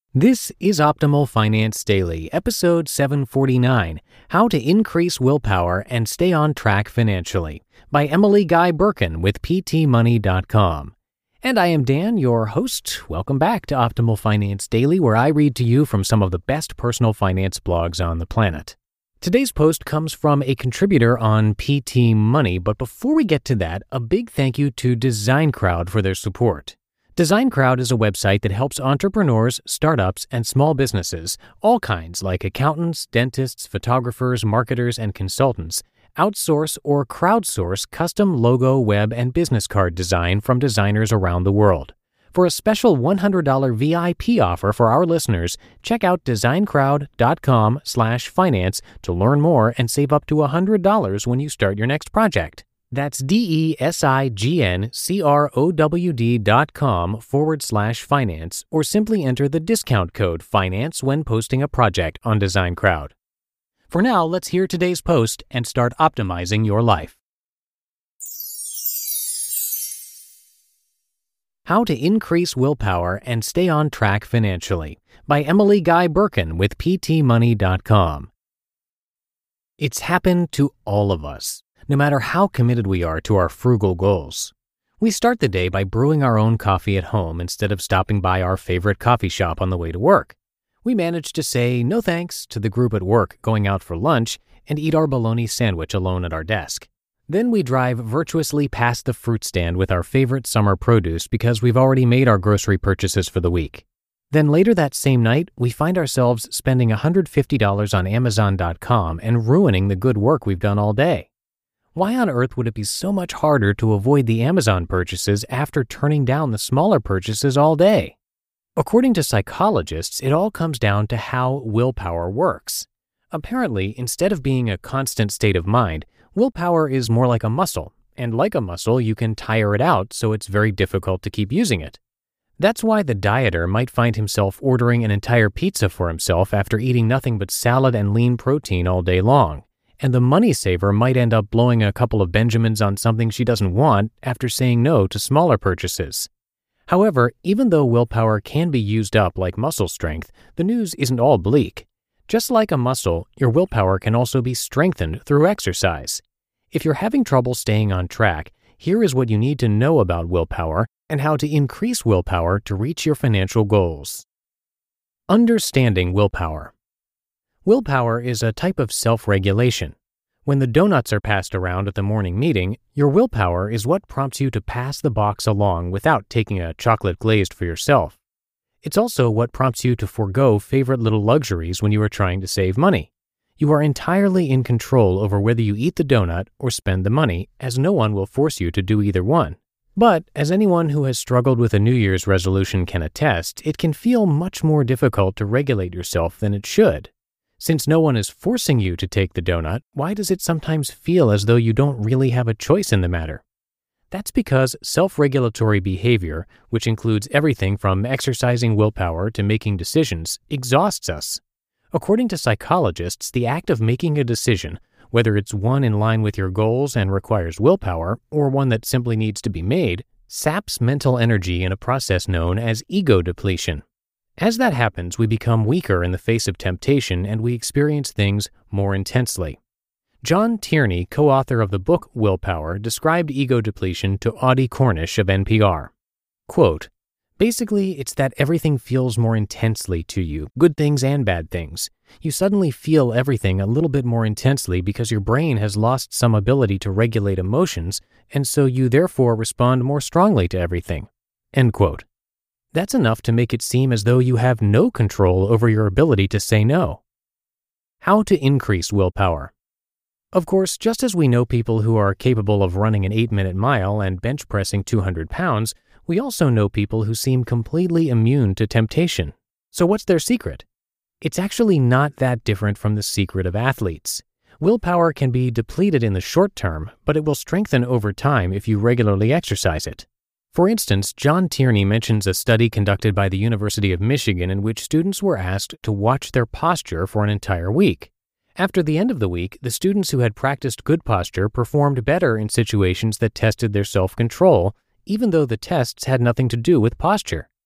This is Optimal Finance Daily, episode 749, How to Increase Willpower and Stay on Track Financially, by Emily Guy Birken with PTmoney.com. And I am Dan, your host. Welcome back to Optimal Finance Daily, where I read to you from some of the best personal finance blogs on the planet. Today's post comes from a contributor on PT Money, but before we get to that, a big thank you to DesignCrowd for their support. DesignCrowd is a website that helps entrepreneurs, startups, and small businesses, all kinds like accountants, dentists, photographers, marketers, and consultants, outsource or crowdsource custom logo, web, and business card design from designers around the world. For a special $100 VIP offer for our listeners, check out designcrowd.com/finance to learn more and save up to $100 when you start your next project. That's DESIGNCROWD.com/finance, or simply enter the discount code FINANCE when posting a project on DesignCrowd. For now, let's hear today's post and start optimizing your life. How to Increase Willpower and Stay on Track Financially, by Emily Guy Birken with PTmoney.com. It's happened to all of us, no matter how committed we are to our frugal goals. We start the day by brewing our own coffee at home instead of stopping by our favorite coffee shop on the way to work. We manage to say no thanks to the group at work going out for lunch and eat our bologna sandwich alone at our desk. Then we drive virtuously past the fruit stand with our favorite summer produce because we've already made our grocery purchases for the week. Then later that same night, we find ourselves spending $150 on Amazon.com and ruining the good work we've done all day. Why on earth would it be so much harder to avoid the Amazon purchases after turning down the smaller purchases all day? According to psychologists, it all comes down to how willpower works. Apparently, instead of being a constant state of mind, willpower is more like a muscle, and like a muscle, you can tire it out, so it's very difficult to keep using it. That's why the dieter might find himself ordering an entire pizza for himself after eating nothing but salad and lean protein all day long. And the money saver might end up blowing a couple of Benjamins on something she doesn't want after saying no to smaller purchases. However, even though willpower can be used up like muscle strength, the news isn't all bleak. Just like a muscle, your willpower can also be strengthened through exercise. If you're having trouble staying on track, here is what you need to know about willpower and how to increase willpower to reach your financial goals. Understanding willpower. Willpower is a type of self-regulation. When the donuts are passed around at the morning meeting, your willpower is what prompts you to pass the box along without taking a chocolate glazed for yourself. It's also what prompts you to forego favorite little luxuries when you are trying to save money. You are entirely in control over whether you eat the donut or spend the money, as no one will force you to do either one. But, as anyone who has struggled with a New Year's resolution can attest, it can feel much more difficult to regulate yourself than it should. Since no one is forcing you to take the donut, why does it sometimes feel as though you don't really have a choice in the matter? That's because self-regulatory behavior, which includes everything from exercising willpower to making decisions, exhausts us. According to psychologists, the act of making a decision, whether it's one in line with your goals and requires willpower, or one that simply needs to be made, saps mental energy in a process known as ego depletion. As that happens, we become weaker in the face of temptation and we experience things more intensely. John Tierney, co-author of the book Willpower, described ego depletion to Audie Cornish of NPR. Quote, "Basically, it's that everything feels more intensely to you, good things and bad things. You suddenly feel everything a little bit more intensely because your brain has lost some ability to regulate emotions, and so you therefore respond more strongly to everything." End quote. That's enough to make it seem as though you have no control over your ability to say no. How to increase willpower. Of course, just as we know people who are capable of running an 8-minute mile and bench pressing 200 pounds, we also know people who seem completely immune to temptation. So what's their secret? It's actually not that different from the secret of athletes. Willpower can be depleted in the short term, but it will strengthen over time if you regularly exercise it. For instance, John Tierney mentions a study conducted by the University of Michigan in which students were asked to watch their posture for an entire week. After the end of the week, the students who had practiced good posture performed better in situations that tested their self-control, even though the tests had nothing to do with posture.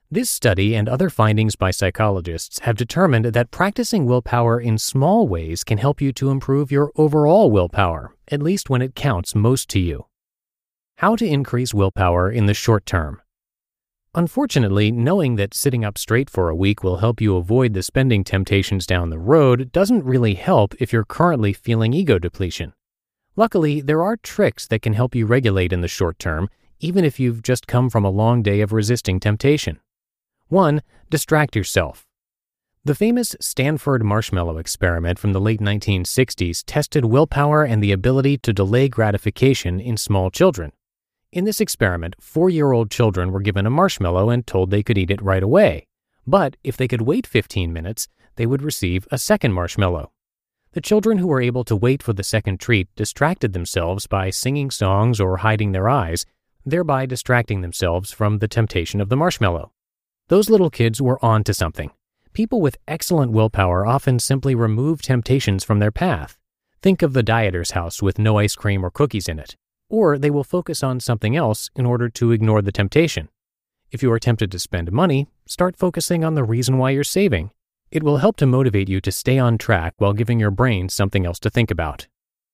This study and other findings by psychologists have determined that practicing willpower in small ways can help you to improve your overall willpower, at least when it counts most to you. How to increase willpower in the short term. Unfortunately, knowing that sitting up straight for a week will help you avoid the spending temptations down the road doesn't really help if you're currently feeling ego depletion. Luckily, there are tricks that can help you regulate in the short term, even if you've just come from a long day of resisting temptation. 1. Distract yourself. The famous Stanford marshmallow experiment from the late 1960s tested willpower and the ability to delay gratification in small children. In this experiment, 4-year-old children were given a marshmallow and told they could eat it right away. But if they could wait 15 minutes, they would receive a second marshmallow. The children who were able to wait for the second treat distracted themselves by singing songs or hiding their eyes, thereby distracting themselves from the temptation of the marshmallow. Those little kids were on to something. People with excellent willpower often simply remove temptations from their path. Think of the dieter's house with no ice cream or cookies in it. Or they will focus on something else in order to ignore the temptation. If you are tempted to spend money, start focusing on the reason why you're saving. It will help to motivate you to stay on track while giving your brain something else to think about.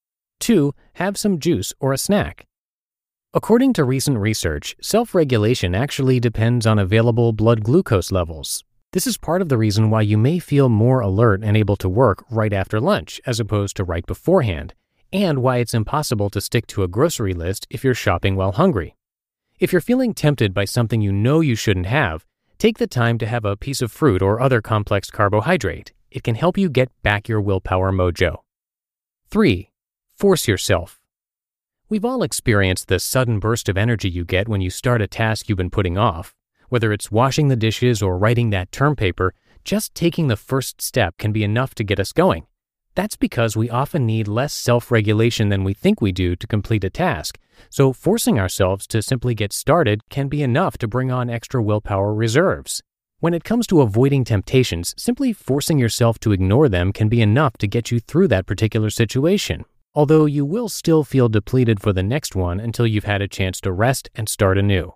2. Have some juice or a snack. According to recent research, self-regulation actually depends on available blood glucose levels. This is part of the reason why you may feel more alert and able to work right after lunch as opposed to right beforehand, and why it's impossible to stick to a grocery list if you're shopping while hungry. If you're feeling tempted by something you know you shouldn't have, take the time to have a piece of fruit or other complex carbohydrate. It can help you get back your willpower mojo. 3. Force yourself. We've all experienced the sudden burst of energy you get when you start a task you've been putting off. Whether it's washing the dishes or writing that term paper, just taking the first step can be enough to get us going. That's because we often need less self-regulation than we think we do to complete a task, so forcing ourselves to simply get started can be enough to bring on extra willpower reserves. When it comes to avoiding temptations, simply forcing yourself to ignore them can be enough to get you through that particular situation, although you will still feel depleted for the next one until you've had a chance to rest and start anew.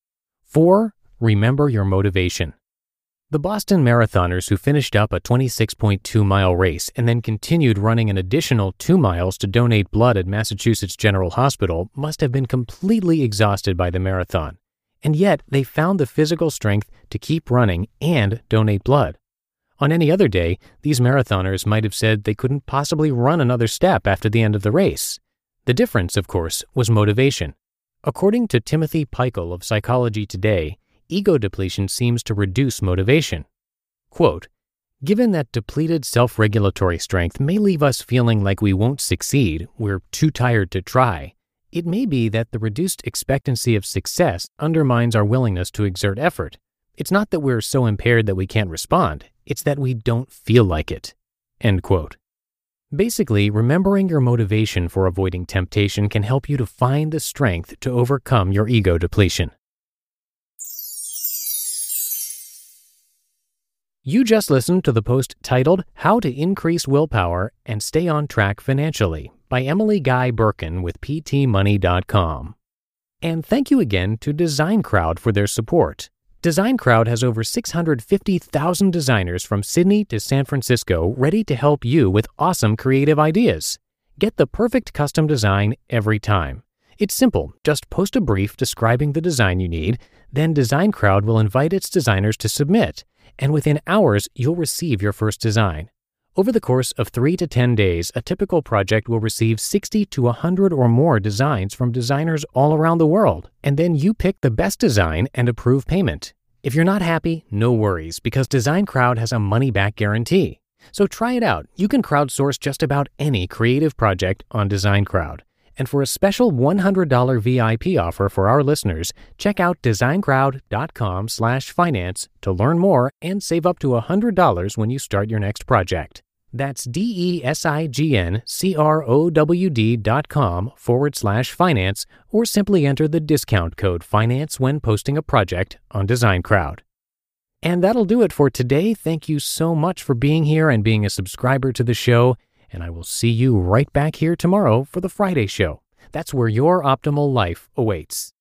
4. Remember your motivation. The Boston Marathoners who finished up a 26.2-mile race and then continued running an additional 2 miles to donate blood at Massachusetts General Hospital must have been completely exhausted by the marathon, and yet they found the physical strength to keep running and donate blood. On any other day, these marathoners might have said they couldn't possibly run another step after the end of the race. The difference, of course, was motivation. According to Timothy Peichel of Psychology Today, ego depletion seems to reduce motivation. Quote, "Given that depleted self-regulatory strength may leave us feeling like we won't succeed, we're too tired to try, it may be that the reduced expectancy of success undermines our willingness to exert effort. It's not that we're so impaired that we can't respond, it's that we don't feel like it." End quote. Basically, remembering your motivation for avoiding temptation can help you to find the strength to overcome your ego depletion. You just listened to the post titled How to Increase Willpower and Stay on Track Financially by Emily Guy Birken with PTmoney.com. And thank you again to DesignCrowd for their support. DesignCrowd has over 650,000 designers from Sydney to San Francisco ready to help you with awesome creative ideas. Get the perfect custom design every time. It's simple. Just post a brief describing the design you need, then DesignCrowd will invite its designers to submit, and within hours, you'll receive your first design. Over the course of 3 to 10 days, a typical project will receive 60 to 100 or more designs from designers all around the world, and then you pick the best design and approve payment. If you're not happy, no worries, because DesignCrowd has a money-back guarantee. So try it out. You can crowdsource just about any creative project on DesignCrowd. And for a special $100 VIP offer for our listeners, check out designcrowd.com/finance to learn more and save up to $100 when you start your next project. That's DESIGNCROWD.com/finance, or simply enter the discount code FINANCE when posting a project on DesignCrowd. And that'll do it for today. Thank you so much for being here and being a subscriber to the show. And I will see you right back here tomorrow for the Friday show. That's where your optimal life awaits.